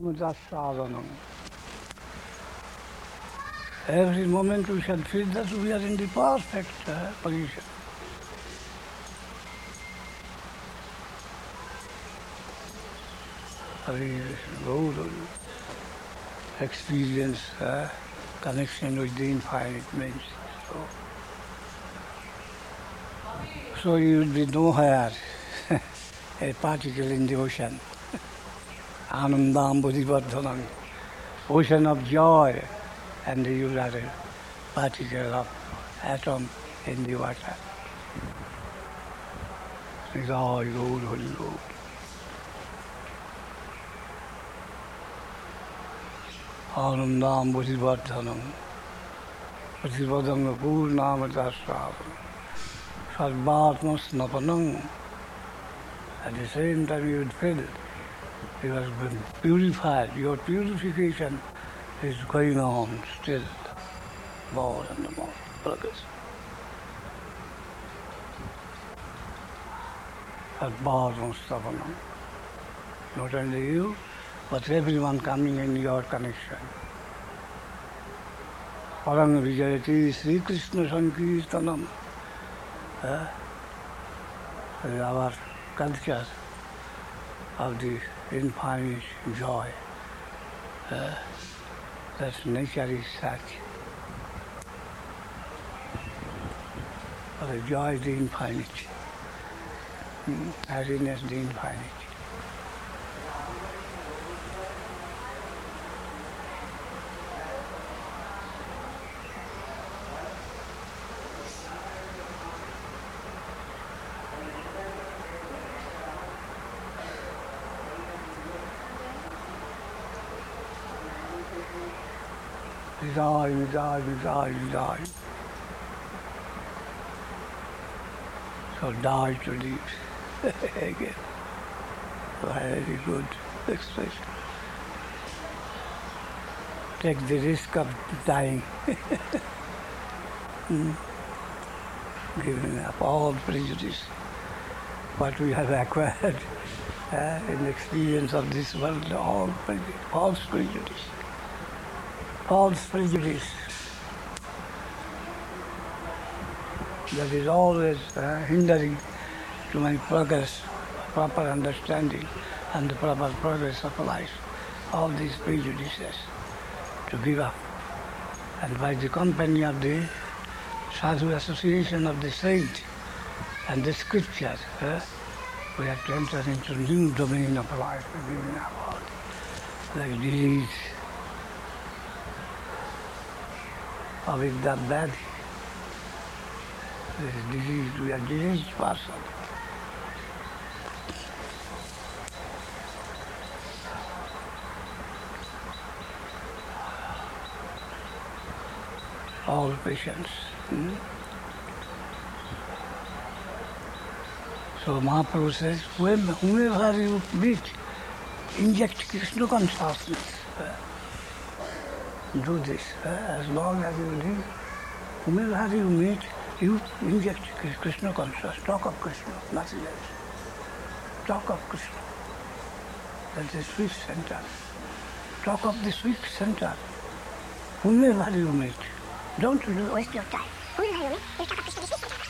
Sadhanam. Every moment we shall feel that we are in the perfect position. We go to experience connection with the infinite means. So you will be nowhere, a particle in the ocean. Anandam Bodhivardhanam, ocean of joy, and you are a particle of atom in the water. Joy, Lord, Holy Lord. Anandam Bodhivardhanam, Bodhivardhanam Purnamatasradhanam, Sarvatma Snapanam. At the same time you would feel you have been purified. Your purification is going on still, more and more progress. Sarvatma Snapanam. Not only you, but everyone coming in your connection. Parang Vijayati Sri Krishna Sankirtanam. Our culture of the infinite joy. That nature is such. The joy is the infinite. Happiness the infinite. Die. So die to live again. Very good expression. Take the risk of dying. Giving up all prejudice, what we have acquired in the experience of this world, all false prejudice. False prejudice. That is always hindering to my progress, proper understanding and the proper progress of life. All these prejudices to give up. And by the company of the Sadhu Association of the Saint and the Scripture, we have to enter into a new domain of life, giving up all like disease, avidya bad. This is disease, we are diseased person. All patience. So Mahaprabhu says, whomever you meet, inject Krishna consciousness. Do this. As long as you live, whomever you meet, you inject Krishna consciousness. Talk of Krishna, nothing else. Talk of Krishna. That's the sweet center. Talk of the sweet center. Whomever you meet, don't waste your time. Whomever you meet, you talk of Krishna, the sweet center.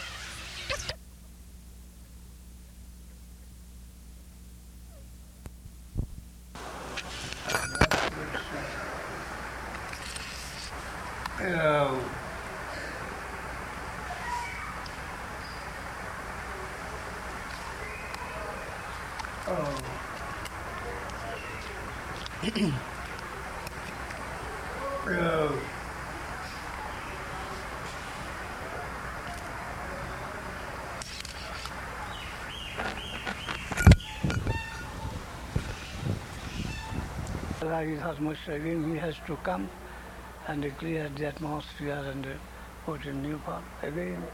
Again, he has to come and clear the atmosphere and put in new form again.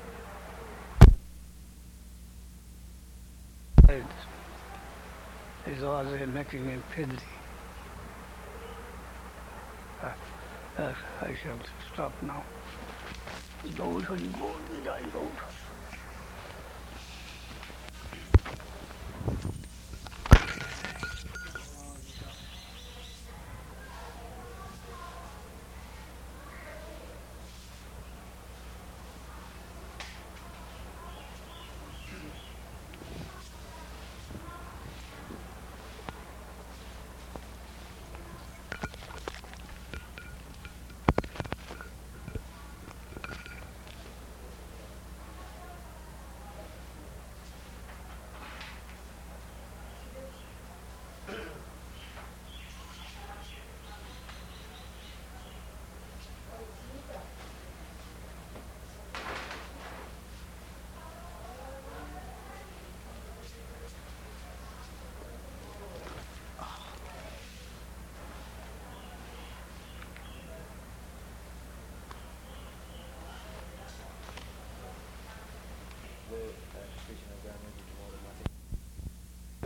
Is always making him fiddly. I shall stop now. Go.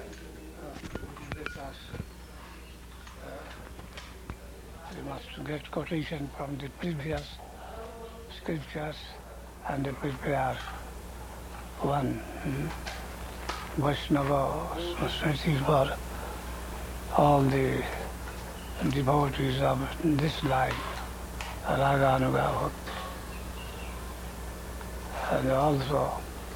with us. We must get quotation from the previous scriptures and prepare one Vaishnava society for all the devotees of this line, Raganuga Bhakti, and also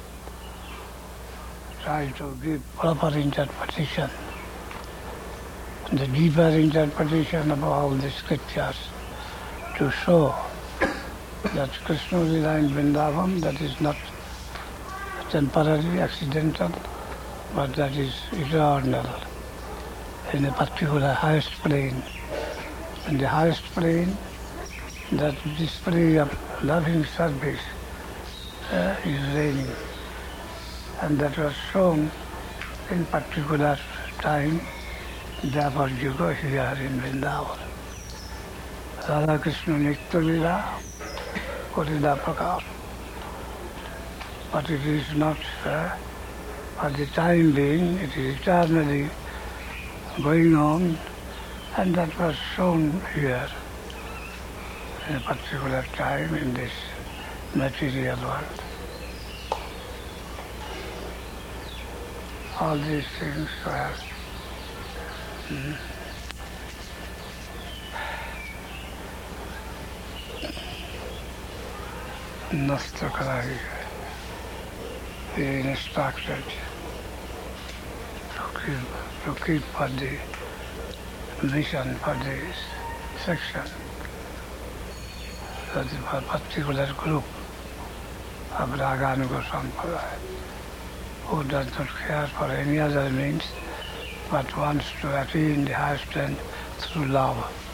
try to give proper interpretation, the deeper interpretation of all the scriptures to show that Krishna Lila in Vrindavan, that is not temporary, accidental, but that is eternal in a particular highest plane. In the highest plane, that display of loving service is reigning, and that was shown in particular time, therefore Yuga here in Vrindavan. Radha Krishna Nitya Lila, Korida Prakash. But it is not, for the time being, it is eternally going on, and that was shown here in a particular time in this material world. All these things were Nasta Karai, instructed to keep for the mission for this section, that is for a particular group of Raganuga Sampradaya, who does not care for any other means, but wants to attain the highest end through love.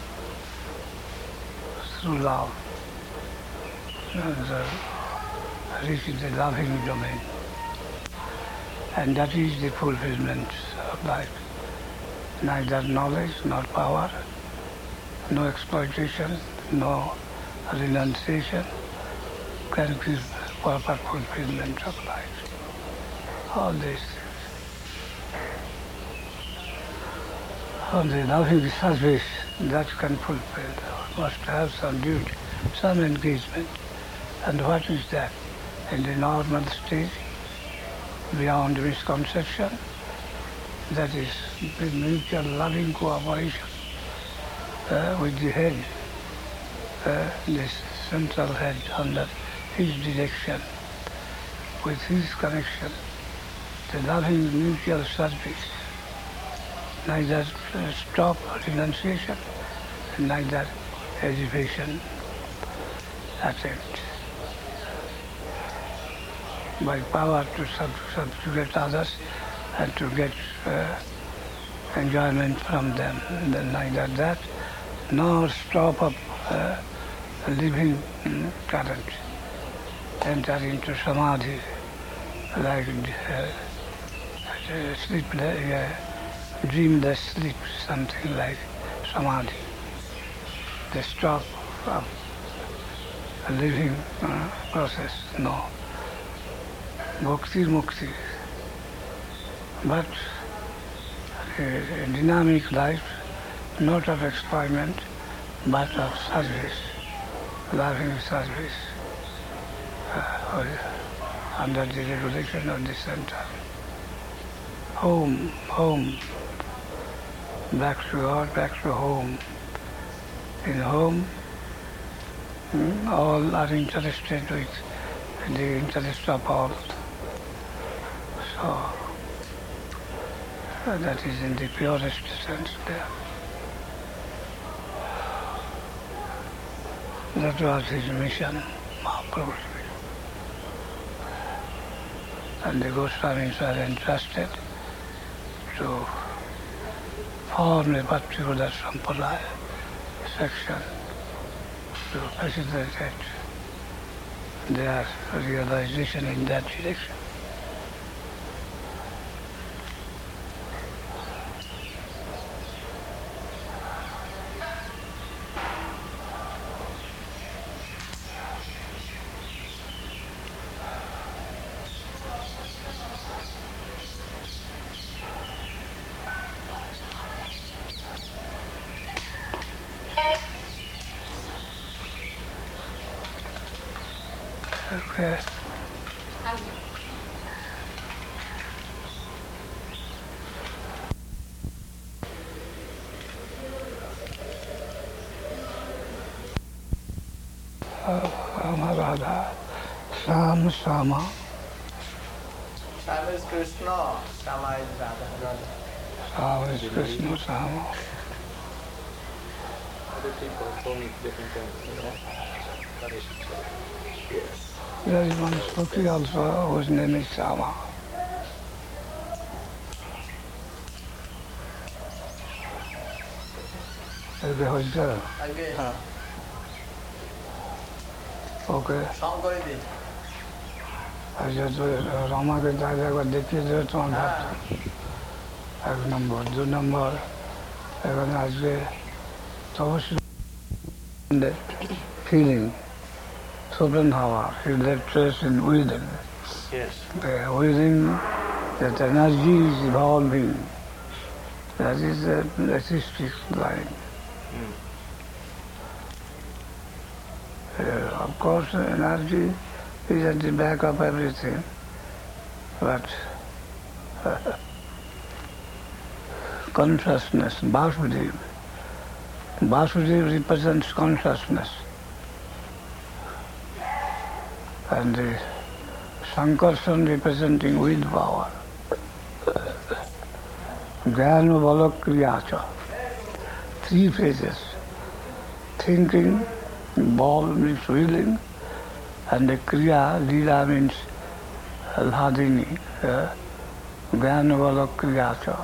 Through love. And reach the loving domain. And that is the fulfillment of life. Neither knowledge nor power, no exploitation, no renunciation can give proper fulfillment of life. All these things. Only loving service that can fulfill, must have some duty, some engagement. And what is that? In the normal stage, beyond misconception, that is the mutual loving cooperation with the head, this central head under his direction, with his connection, the loving mutual service, neither stop renunciation, neither hesitation attempt. By power to subjugate others and to get enjoyment from them. Then neither that, nor stop of living current, enter into samadhi, like sleep, dreamless sleep, something like samadhi. The stop of living process, no. Bhakti Mukti, but a dynamic life, not of exploitment, but of service, loving service, under the regulation of the center. Home, back to God, back to home. In home, all are interested with the interest of all. So, that is in the purest sense there. That was his mission, Mahaprabhu's mission. And the Goswamis were entrusted to form a particular sampradaya section to facilitate their realization in that direction. Okay. Rama Radha, Sam Sama. Sam is Krishna, Sama is Radha. Sama is Krishna, Sama. Other people told me different things, Yes. There is one Sufi also whose name is Sama. Okay, Hojjal. Okay. Okay. Song koi di. अच्छा तो रामा के दादा को देखिए जो तो एक number दो नंबर एक आज के the feeling Schopenhauer he left trace in within. Yes. Within that energy is evolving. That is the artistic line. Of course, energy is at the back of everything, but consciousness, Vasudev. Vasudev represents consciousness. And the Sankarshan representing will power. Jnana Bala Kriyacha. 3 phases. Thinking, ball means willing, and the Kriya, Lila means Hladini. Jnana Bala Kriyacha.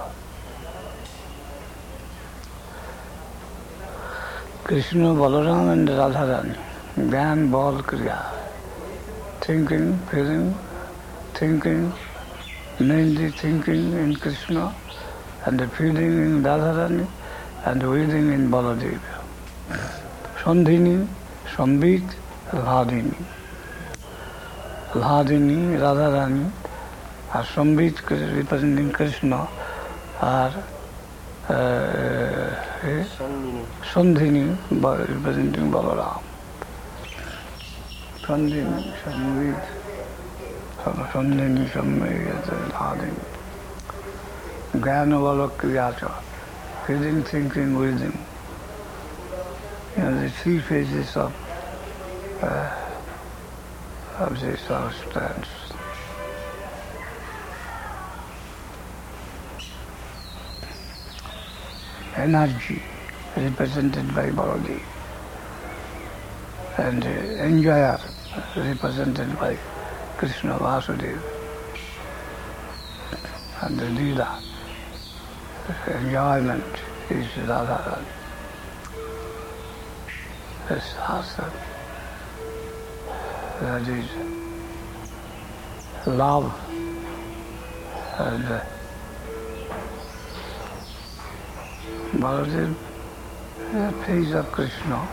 Krishna, Balaram and Radharani. Jnana Bal Kriya. Thinking, feeling, thinking, mainly thinking in Krishna, and the feeling in Radharani, and the willing in Baladev. Sandhini, Sambit, Hladini. Hladini, Radharani, are Sambit representing Krishna, are Sandhini representing Balaram. Sandhini, Sambit, Sandhini, Sambit, Hladini. Jnana Bala Kriyacha, feeling, thinking, wisdom. The 3 phases of this substance. Energy represented by Baladev, and enjoyer represented by Krishna Vasudeva, and the Leela, enjoyment is Radharani. This Hasa, that is love and Baladev, the phase of Krishna.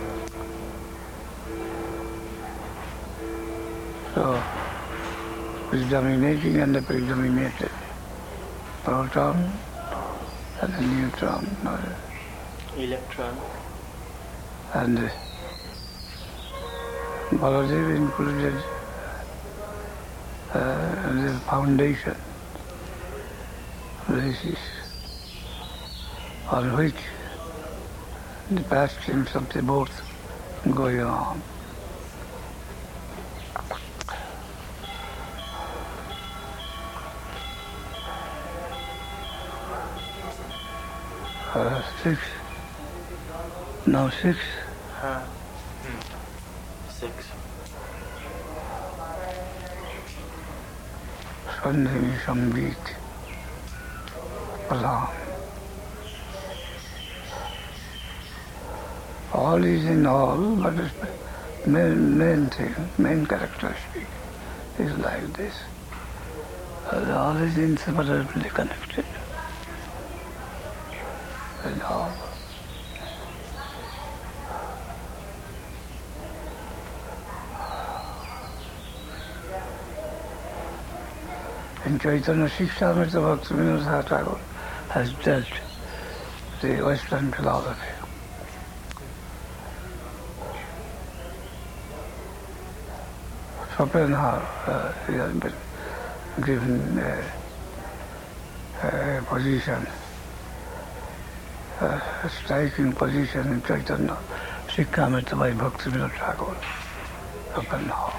So, predominating and the predominated, proton and the neutron, Electron. and Baladev included the foundation, basis on which the pastimes of the both going on. Six. Now 6. 6. Sandhini, Sambit, Balaram. All is in all, but the main thing, main characteristic is like this. All is inseparably connected. And all. In Chaitanya Shikshamrita Bhaktivinoda Thakur has dealt the Western philosophy. Schopenhauer, he has been given a position, a striking position in Chaitanya Shikshamrita by Bhaktivinoda Thakur, Schopenhauer.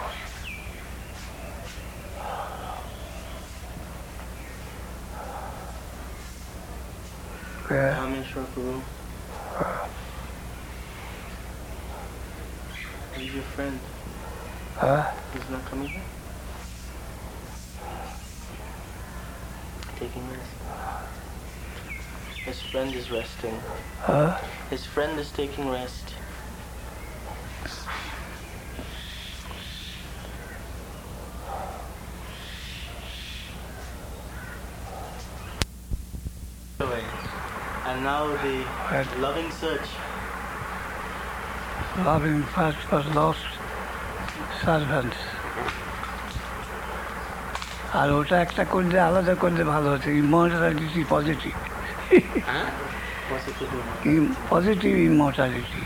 Yeah. Rameshwar Guru. He's your friend. He's not coming here? Taking rest. His friend is resting. His friend is taking rest. And now the loving search. Loving first for lost servants. আর ওটা একটা করলে আলাদা করলে ভালো হচ্ছে immortality positive positive immortality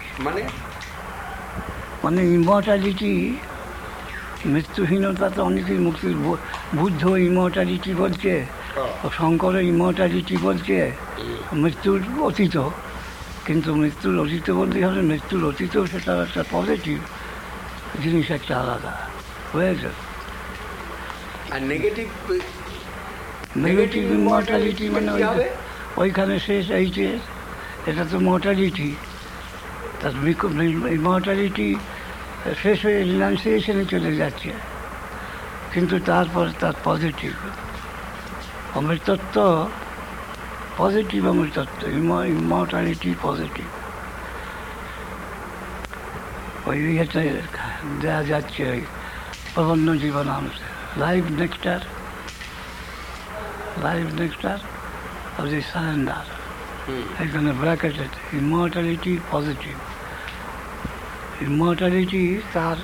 মানে immortality মৃত্যুহীনতা তো অনেকেই মুক্তির বুদ্ধ ইমর্টালিটি বলছে শঙ্কর ইমর্টালিটি বলছে মৃত্যুর অতীত কিন্তু মৃত্যুর অতীত বলতেই হবে মৃত্যুর অতীতেও সেটা একটা পজিটিভ জিনিস একটা আলাদা হয়েছে আর নেগেটিভ নেগেটিভ ইমর্টালিটি মানে ওইখানে শেষ এইটে এটা তো মর্টালিটি তার ইমর্টালিটি শেষ হয়ে রিনাউন্সিয়েশনে চলে যাচ্ছে কিন্তু তারপর তার পজিটিভ অমৃতত্ব পজিটিভ অমৃতত্ব ইমর্টালিটি পজিটিভ ওই ইয়েতে দেওয়া যাচ্ছে ওই প্রবন্ধ জীবনাংশ লাইফ নেক্সটার of the surrender. এখানে ব্র্যাকেটেড ইমর্টালিটি পজিটিভ ইমর্টালিটি তার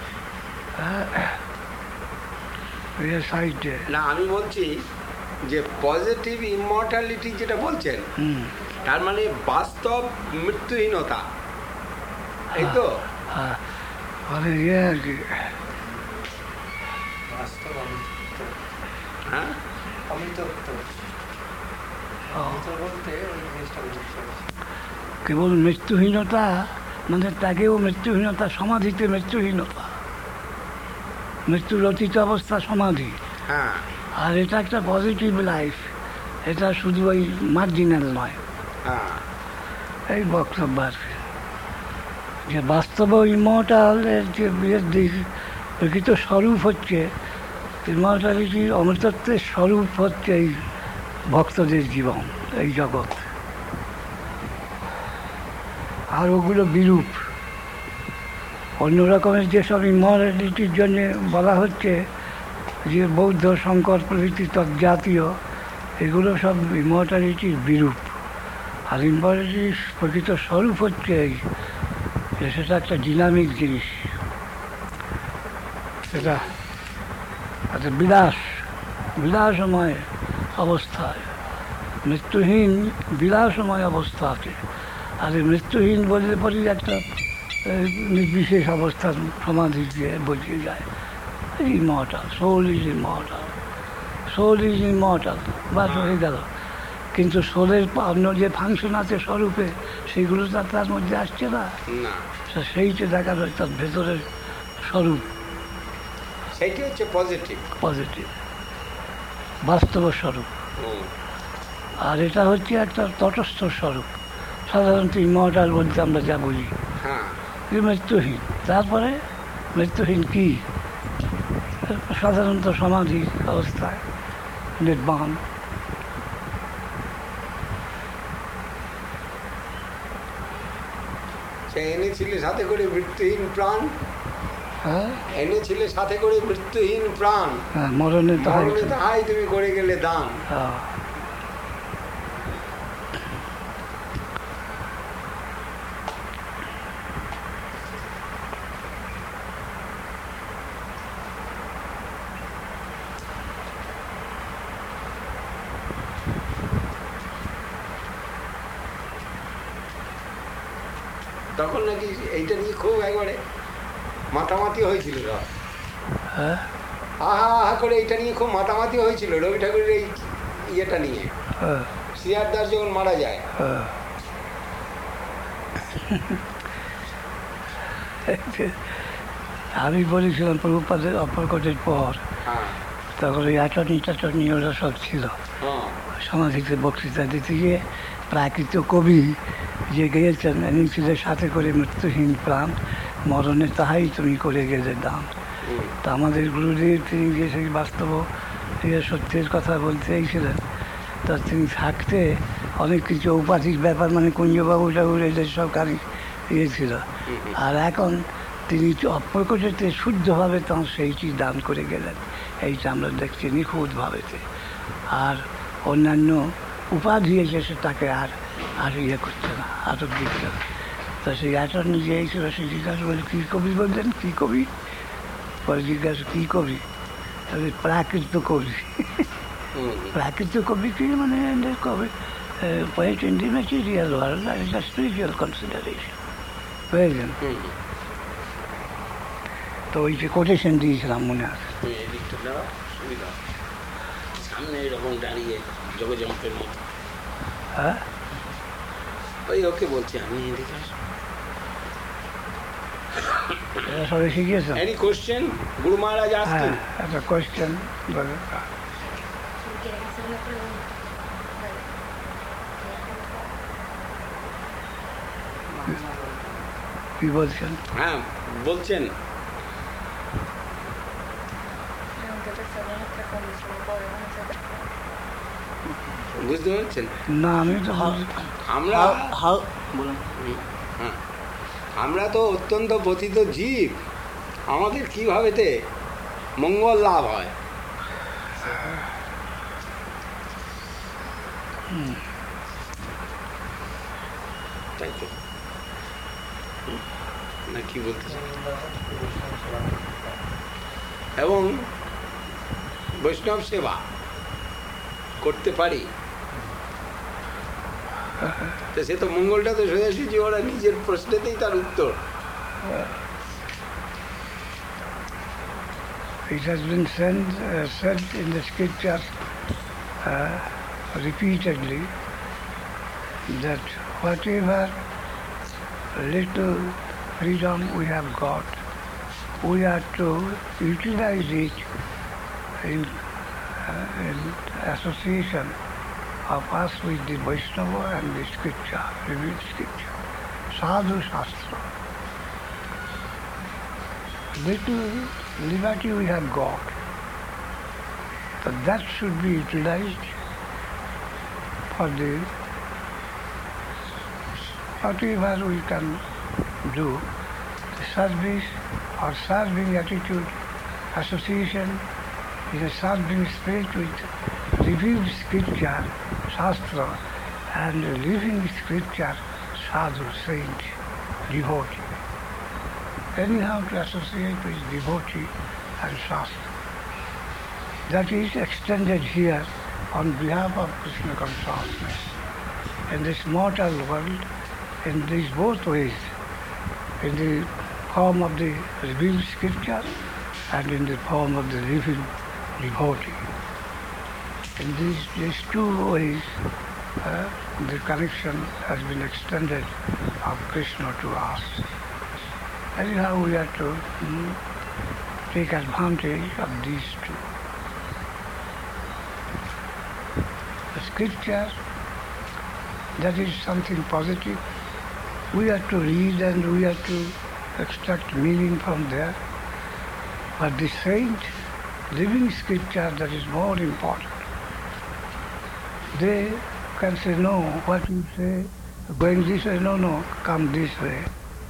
সাইডে না আমি বলছি যে পজিটিভ ইমর্টালিটি যেটা বলছেন তার মানে বাস্তব মৃত্যুহীনতা এই তো মানে ইয়ে আর কি হ্যাঁ কেবল মৃত্যুহীনতা মানে তাকেও মৃত্যুহীনতা সমাধিতে মৃত্যুহীনতা মৃত্যুর অতীত অবস্থা সমাধি আর এটা একটা পজিটিভ লাইফ এটা শুধু ওই মার্জিনাল নয় এই বক্তব্য আর কি যে বাস্তব ইমর্টালের যে প্রকৃত স্বরূপ হচ্ছে ইমর্টালিটির অমৃতত্বের স্বরূপ হচ্ছে এই ভক্তদের জীবন এই জগৎ আর ওগুলো বিরূপ অন্য রকমের যেসব ইমর্টালিটির জন্য বলা হচ্ছে যে বৌদ্ধ শঙ্কর প্রভৃতি তৎজাতীয় এগুলো সব ইমর্টালিটির বিরূপ আর ইমর্টালিটির প্রকৃত স্বরূপ হচ্ছে এই যে সেটা একটা ডিনামিক জিনিস সেটা একটা বিলাসময় অবস্থায় মৃত্যুহীন বিলাসময় অবস্থা আছে আর এই মৃত্যুহীন বললে পরেই একটা নির্বিশেষ অবস্থার সমাধি দিয়ে বুঝিয়ে যায় ইমর্টাল সোল ইজ ইমর্টাল বাস হয়ে গেল কিন্তু সোলের অন্য যে ফাংশন আছে স্বরূপে সেইগুলো তো তার মধ্যে আসছে না সেইটা দেখা যায় তার ভেতরের স্বরূপ সেইটি হচ্ছে পজিটিভ বাস্তব স্বরূপ আর এটা হচ্ছে একটা তটস্থ স্বরূপ সাধারণত ইমর্টাল বলতে আমরা যা বলি মৃত্যুহীন তারপরে মৃত্যুহীন কি সাধারণত সমাধি অবস্থায় নির্বাণ সে এনেছিলে সাথে করে মৃত্যুহীন প্রাণ এনেছিলে সাথে করে মৃত্যুহীন প্রাণ মরণে তাহাই তুমি করে গেলে দান তখন নাকি এইটা নিয়ে খুব একবারে মাতামাতি হয়েছিল। আহা আহা করে এটা নিয়ে খুব মাতামাতি হয়েছিল রবি ঠাকুরের এই ইয়েটা নিয়ে হ্যাঁ, শ্রীয়ার দাস যখন মারা যায়। হ্যাঁ। আমি বলেছিলাম প্রভুপাদের অপরকটের পর, হ্যাঁ তখন ওই অ্যাটর্নি ওরা সব ছিল। হ্যাঁ সমাধিতে বক্তৃতা দিতে গিয়ে প্রাকৃত কবি যে গেয়েছেন, নিখিলের সাথে করে মৃত্যুহীন প্রাণ, মরণে তাহাই তুমি করে গেলে দান। তা আমাদের গুরুদেব তিনি যে সেই বাস্তব সত্যের কথা বলতে এইছিলেন, তা তিনি থাকতে অনেক কিছু উপাধিক ব্যাপার মানে কুঞ্জবাবু ঠাকুর এদের সব কারি ছিল। আর এখন তিনি অপ্রকটেতে শুদ্ধভাবে তাঁর সেইটি দান করে গেলেন, এইটা আমরা দেখছি নিখুঁতভাবেতে। আর অন্যান্য উপাধি এসে তাকে আর ইয়ে করছে না, আটক দিচ্ছে না। তো সেই অ্যাটর্নি যে ছিল সে জিজ্ঞাসা বলে কী কবি বললেন, কী কবি? পরে জিজ্ঞাসা কী কবি? তাহলে প্রাকৃত কবি। প্রাকৃত কবি কি মানে কবি poet in the material world, that is a spiritual consideration. বুঝলেন? তো ওই যে কোটেশন দিয়েছিলাম মনে আছে। এদিকটা দেওয়া সুবিধা, সামনে এরকম দাঁড়িয়ে যোগযন্ত্রের মতো। হ্যাঁ, ওই ওকে বলছি আমি এদিকে এরা সবাই শিখিয়েছেন। Any question? Guru Maharaj হ্যাঁ, asking. একটা কোয়েশ্চেন বলে। ¿Quieres hacer una pregunta? Vale. কি বলছেন? হ্যাঁ বলছেন। Aunque pensando en nuestra condición, podemos hacer. বুঝতে পারছেন? না আমি তো আমরা How? বলুন। হ্যাঁ, আমরা তো অত্যন্ত পতিত জীব, আমাদের কীভাবেতে মঙ্গল লাভ হয়। তাই তো না কি বলতে চাই? এবং বৈষ্ণব সেবা করতে পারি, তো সে তো মঙ্গলটা তো সোজাসুজি ওরা নিজের প্রশ্নেতেই তার উত্তর। It has been said in the scriptures repeatedly that whatever little freedom we have got, we are to utilize it in association of us with the Vaishnava and the scripture, revealed scripture, sadhu shastra. Little liberty we have got, but that should be utilized for the whatever we can do, the service or serving attitude, association in a serving spirit with revealed scripture, shastra, and living scripture, sadhu, saint, devotee. Anyhow to associate with devotee and shastra. That is extended here on behalf of Krishna consciousness. In this mortal world, in these both ways, in the form of the revealed scripture and in the form of the living devotee. In these two ways, the connection has been extended of Krishna to us. Anyhow, we have to take advantage of these two. The scripture, that is something positive. We have to read and we have to extract meaning from there. But the saint, living scripture, that is more important. They can say, no, what you say, going this way, no, come this way.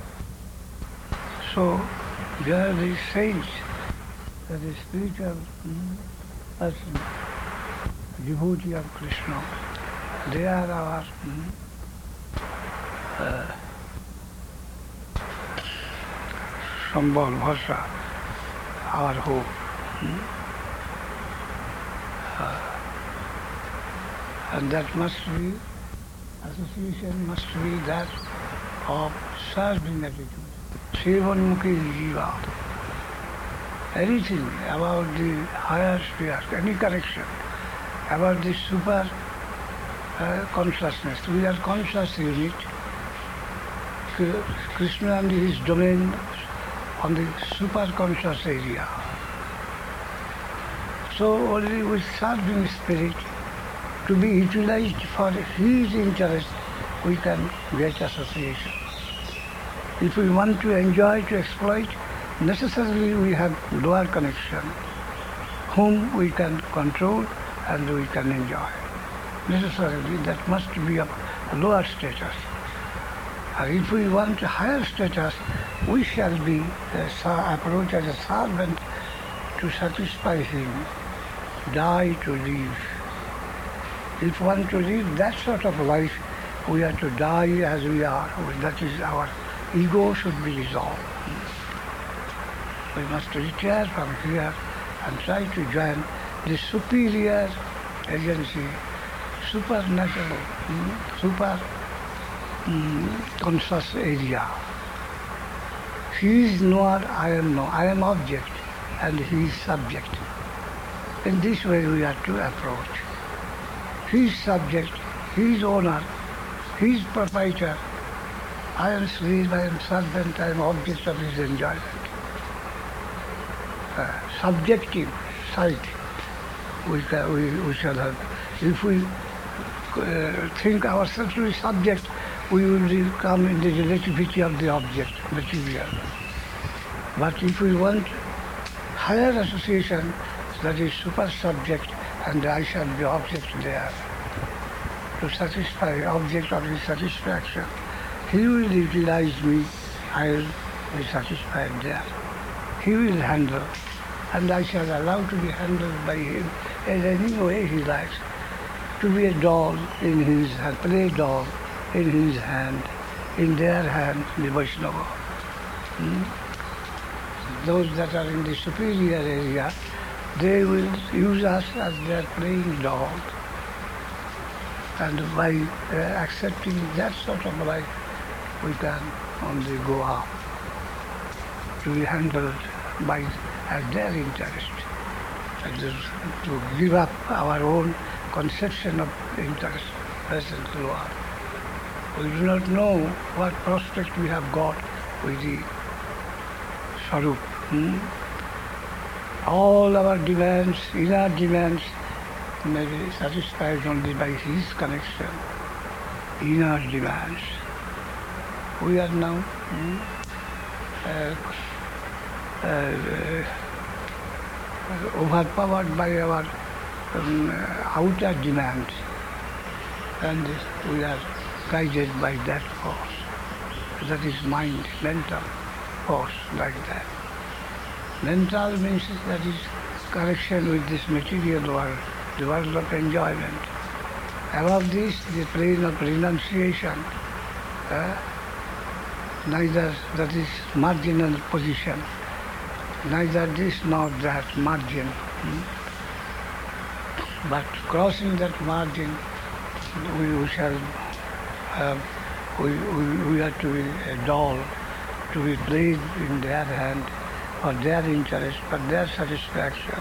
So, there are these saints, that is spiritual person, devotee of Krishna. They are our Sambal, Bhasha, our hope. And that must be, association must be that of serving attitude. Sevanmukhi jiva. anything about the higher sphere, any connection, about the super consciousness. We are conscious unit. Krishna and his domain on the super conscious area. So only with serving spirit to be utilized for his interest, we can get association. If we want to enjoy, to exploit, necessarily we have lower connection, whom we can control and we can enjoy. Necessarily that must be of lower status. And if we want a higher status, we shall be approached as a servant to satisfy him, die to live. If we want to live that sort of life, we have to die as we are. That is our ego should be dissolved. We must retire from here and try to join the superior agency, supernatural, super conscious area. He is knower, I am knower. I am object and he is subject. In this way we are to approach. He is subject, he is owner, he is proprietor. I am slave, I am servant, I am object of his enjoyment. Subjective side we shall have. If we think ourselves to be subject, we will come in the relativity of the object, material. But if we want higher association, that is super subject, and I shall be object there. To satisfy object of his satisfaction. He will utilize me, I will be satisfied there. He will handle, and I shall allow to be handled by him in any way he likes. To be a doll in his hand, play doll in his hand, in their hand, the Vaishnava. Those that are in the superior area, they will use us as their playing doll. And by accepting that sort of life, we can only go up to be handled by at their interest, and to give up our own conception of interest, present Lord. We do not know what prospect we have got with the Swarup. All our demands, inner demands, may be satisfied only by his connection, inner demands. We are now overpowered by our outer demands, and we are guided by that force. That is mind, mental force, like that. Mental means that is connection with this material world, the world of enjoyment. Above this, the plane of renunciation, neither that is marginal position, neither this nor that margin. But crossing that margin, we shall have, we are to be a doll, to be played in their hand for their interest, for their satisfaction.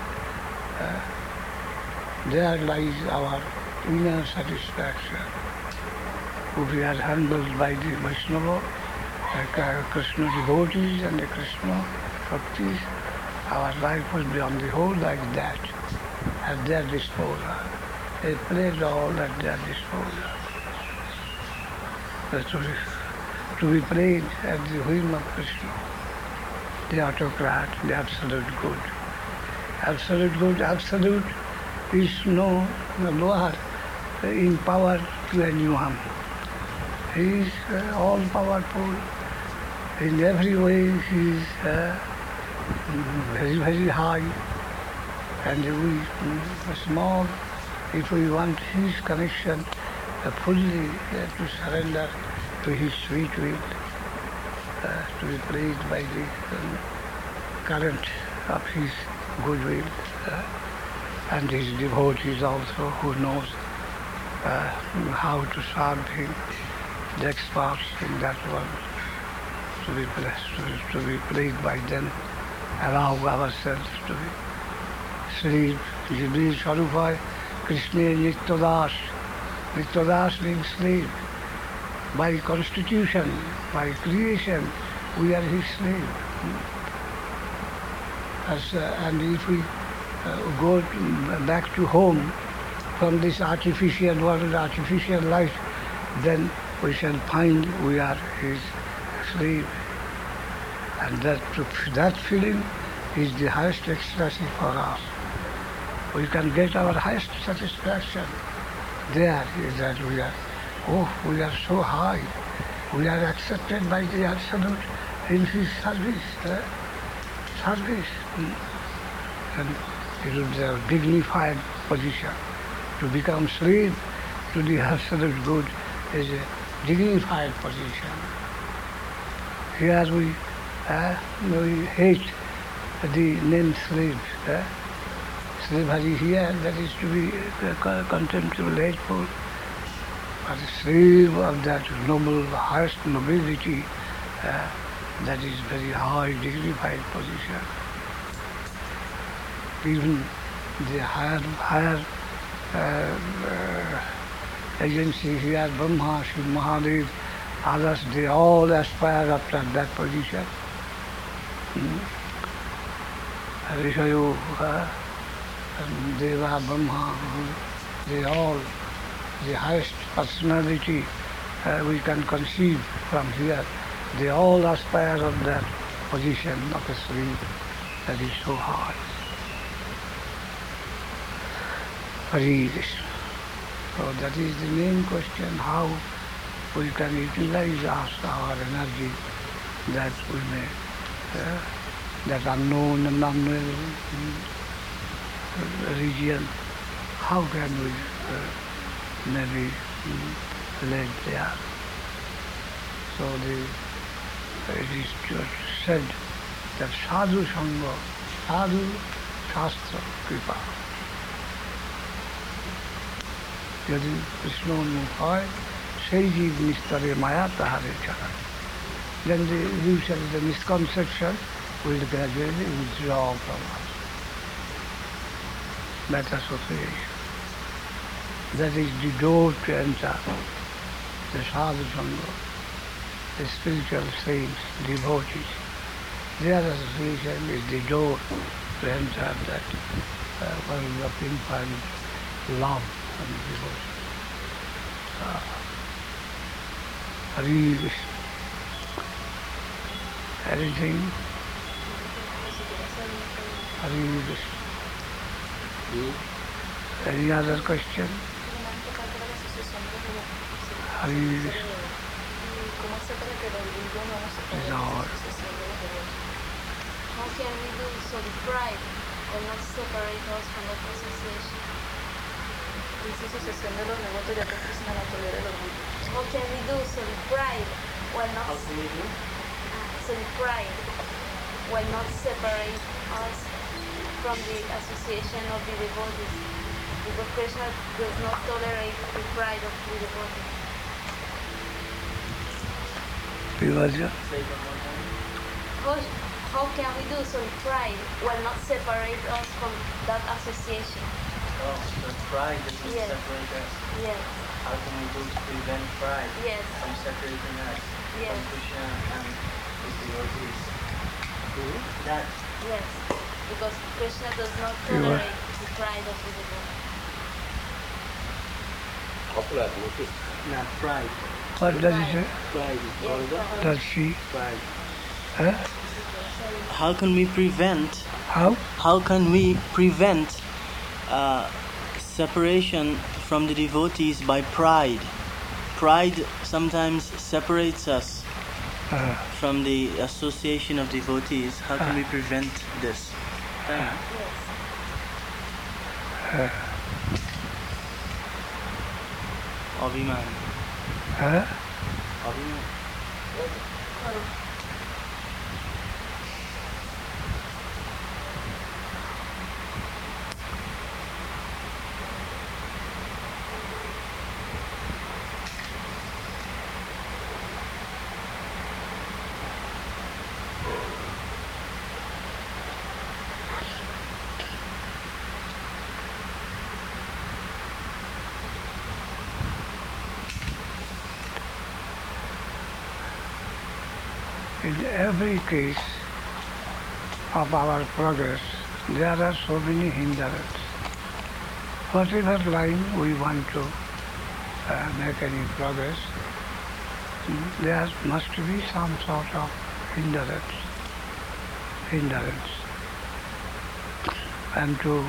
There lies our inner satisfaction. If we are handled by the Vaishnava, Krishna devotees and the Krishna bhaktis, our life will be on the whole like that, at their disposal. A play doll at their disposal. To be played at the whim of Krishna, the autocrat, the absolute good. Absolute good, absolute is no lower in power to anyone. He is all powerful. In every way he is very, very high. And we are small. If we want his connection fully to surrender to his sweet will, to be played by the current of his goodwill, and his devotees also who knows how to serve him, the experts in that world, to be blessed, to be played by them allow ourselves to be slave. Jibril Swarup hoy Krishna Nitya Das. Nitya Das means slave. By constitution, by creation, we are his slave. And if we go back to home from this artificial world, artificial life, then we shall find we are his slave. And that feeling is the highest ecstasy for us. We can get our highest satisfaction there, is that we are so high. We are accepted by the Absolute in his service. Service. And it is a dignified position. To become slave to the Absolute Good is a dignified position. Here we hate the name slave. Slavery here, that is to be contemptible, hateful. But slave of that noble, highest nobility, that is very high, dignified position. Even the higher agency here, Brahma, Shiv, Mahadev, others, they all aspire after that position. Rishayu, Deva, Brahma, they all, the highest personality we can conceive from here, they all aspire of that position of a slave that is so high. Hare Krishna. So that is the main question, how we can utilize our energy that we may, that unknown and unknown region, how can we maybe live there? So it is just said that sadhu sangha, sadhu shastra kripa. যদি কৃষ্ণ উন্মুখ হয় সেই জীব নিস্তরে মায়া তাহারে ছাড়া। Then the usually the misconception will gradually withdraw from us. That association. That is the door to enter the sadhu sangha, the spiritual saints, devotees. Their association is the door to enter that world of infinite love and devotion. Hare Krishna. Anything? Hare Krishna. Any other question? Hare Krishna. Lord. How can we do so deprive or not separate us from that association? How can we do so deprive while not so deprive while not separate us from the association of the devotees? Because Krishna does not tolerate the pride of the devotees. How can we do so deprive while not separate us from that association? Oh, the pride that will Yes. separate us. Yes. How can we do to prevent pride Yes. from separating us Yes. from Krishna and his devotees? That Yes. Because Krishna does not tolerate the pride of the devotees. অপরাধ নাকি? not pride. What does it say? Pride is Yes, called Prabhupada. Does she? pride. Huh? How can we prevent? How? How can we prevent separation from the devotees by pride? Pride sometimes separates us from the association of devotees. How can we prevent this? Yes. Abhiman. Huh? Abhiman. in every case of our progress, there are so many hindrances. Whatever line we want to make any progress, there must be some sort of hindrance. And to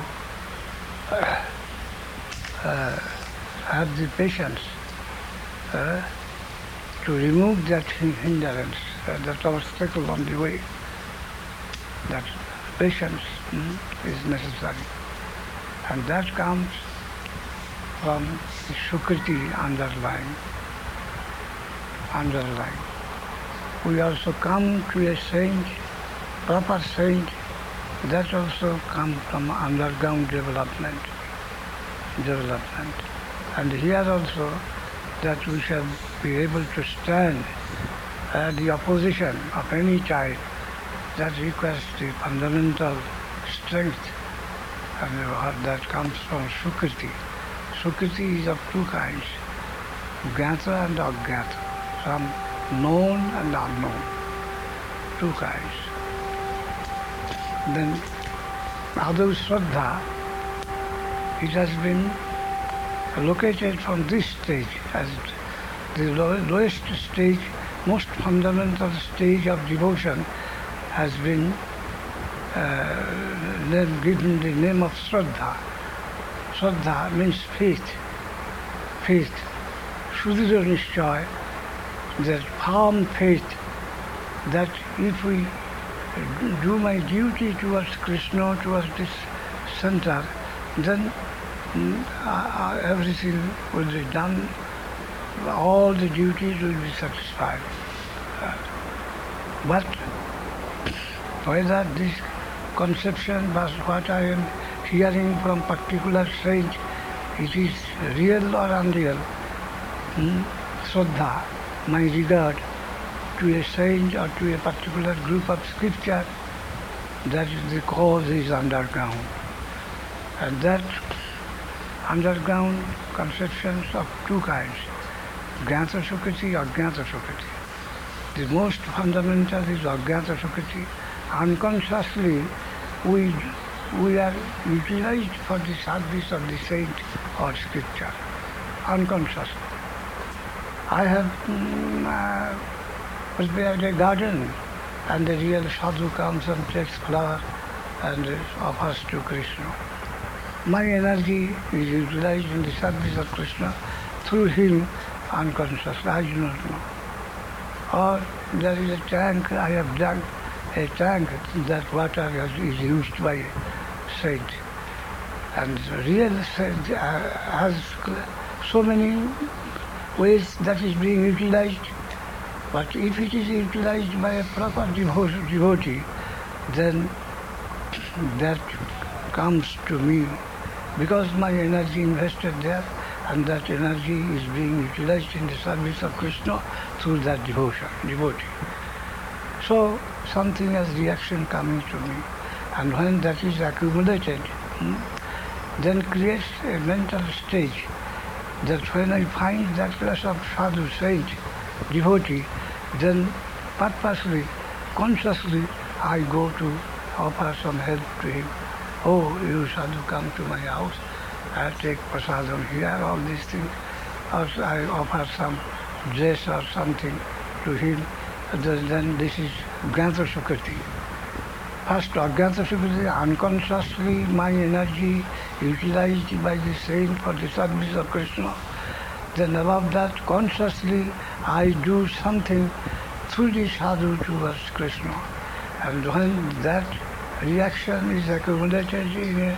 have the patience to remove that hindrance, that obstacle on the way. That patience is necessary. And that comes from the Sukriti underlying. We also come to a saint, proper saint, that also comes from underground development. And here also that we shall be able to stand the opposition of any type that requires the fundamental strength, and that comes from Sukriti. Sukriti is of two kinds, Jnata and Ajnata, some known and unknown, two kinds. Then Adhu Shraddha, it has been located from this stage as the lowest stage, most fundamental stage of devotion has been given the name of Shraddha. Shraddha means faith. Sudhira Nishchay, that firm faith that if we do my duty towards Krishna, towards this center, then everything will be done, all the duties will be satisfied. But whether this conception was what I am hearing from particular saint, it is real or unreal, Shraddha, my regard to a saint or to a particular group of scripture, that is the cause is underground. And that underground conceptions of two kinds, Jnata Sukriti or Ajnata Sukriti. The most fundamental is Ajnata Sukriti. Unconsciously, we are utilized for the service of the saint or scripture. Unconsciously. I have prepared a garden, and the real sadhu comes and takes flower and offers to Krishna. My energy is utilized in the service of Krishna through him unconsciously, I do not know. Or there is a tank, I have dug a tank, that water is used by a saint. And real saint has so many ways that is being utilized. But if it is utilized by a proper devotee, then that comes to me because my energy invested there, and that energy is being utilized in the service of Krishna through that devotee. So something as reaction coming to me, and when that is accumulated, then creates a mental stage that when I find that class of sadhu, saint, devotee, then purposely, consciously, I go to offer some help to him. Oh, you sadhu, come to my house, I take prasadam here, all these things. Also, I offer some dress or something to him. Then this is Jnata Sukriti. First, Ajnata Sukriti, unconsciously my energy utilized by the saint for the service of Krishna. Then above that, consciously I do something through the sadhu towards Krishna. And when that reaction is accumulated in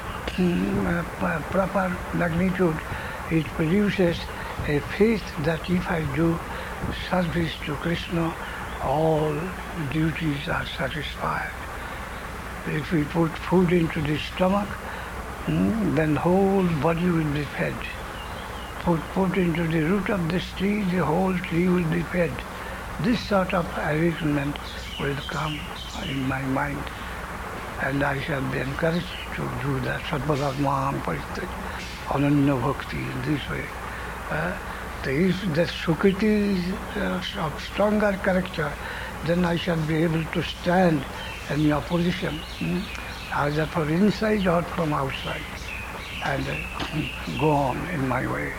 a proper magnitude, it produces a faith that if I do service to Krishna, all duties are satisfied. If we put food into the stomach, then whole body will be fed. Put into the root of this tree, the whole tree will be fed. This sort of arrangement will come in my mind, and I shall be encouraged to do that. Sarvadharman Parityaja, Ananya Bhakti, in this way. If the Sukriti is of stronger character, then I shall be able to stand in opposition, either from inside or from outside, and go on in my way.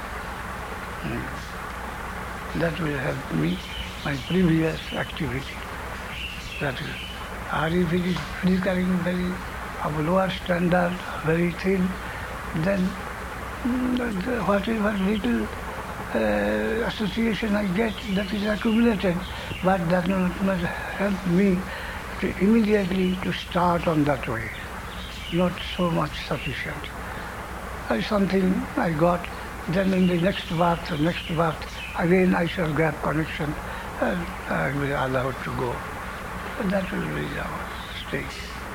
That will help me, my previous activity. That is, or if it is flickering very of lower standard, very thin, then whatever little association I get, that is accumulated, but that must help me to immediately to start on that way. Not so much sufficient. Something I got, then in the next birth, again I shall grab connection and I will be allowed to go. And that will be our state.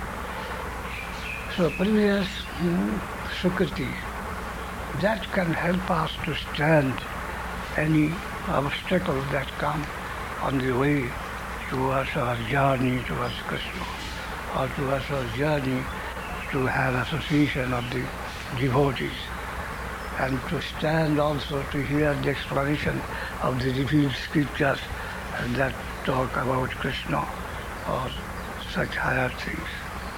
So previous Sukriti, that can help us to stand any obstacle that come on the way towards our journey towards Krishna, or towards our journey to have association of the devotees, and to stand also to hear the explanation of the revealed scriptures that talk about Krishna or such higher things.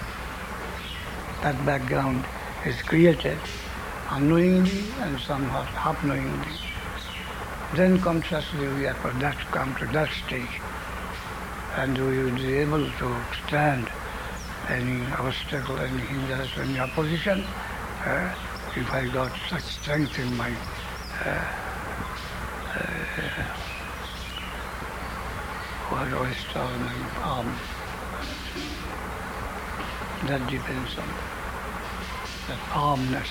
That background is created unknowingly and somewhat half knowingly. Then consciously we have come to that stage, and we will be able to stand any obstacle, any hindrance, any opposition, if I got such strength in my wrist or my arm. That depends on that armness,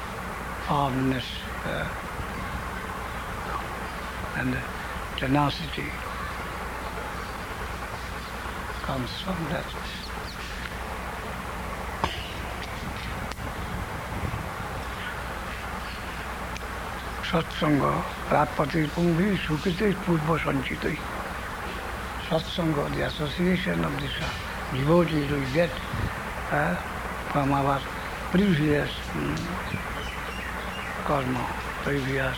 and the tenacity comes from that. Satsanga, Prapati Punghi, Sukriti, Purva Sanchitoi. Satsanga, the association of this devotees we get from our previous karma, previous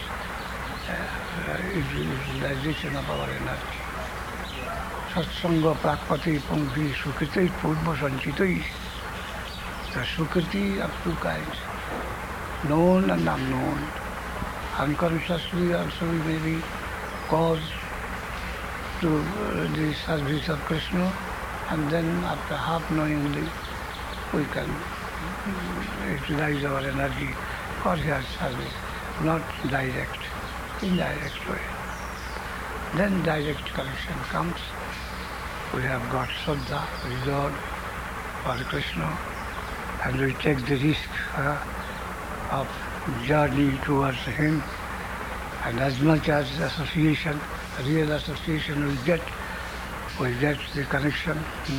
utilization of our energy. Satsanga, Prapati Punghi, Sukriti, Purva Sanchitoi. The Sukriti of two kinds, known and unknown. Unconsciously also we may be caused to the service of Krishna, and then after half knowingly we can utilize our energy for his service, not direct, indirect way. Then direct connection comes. We have got Shraddha, regard for Krishna, and we take the risk of journey towards him, and as much as association, real association we get the connection.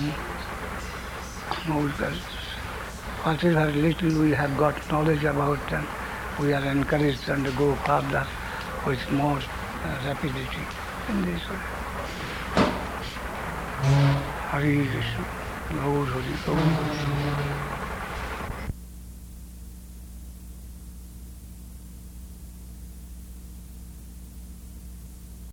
Whatever little we have got knowledge about them, we are encouraged and go further with more rapidity in this way. Hare Krishna, Gaur Hari Gaur.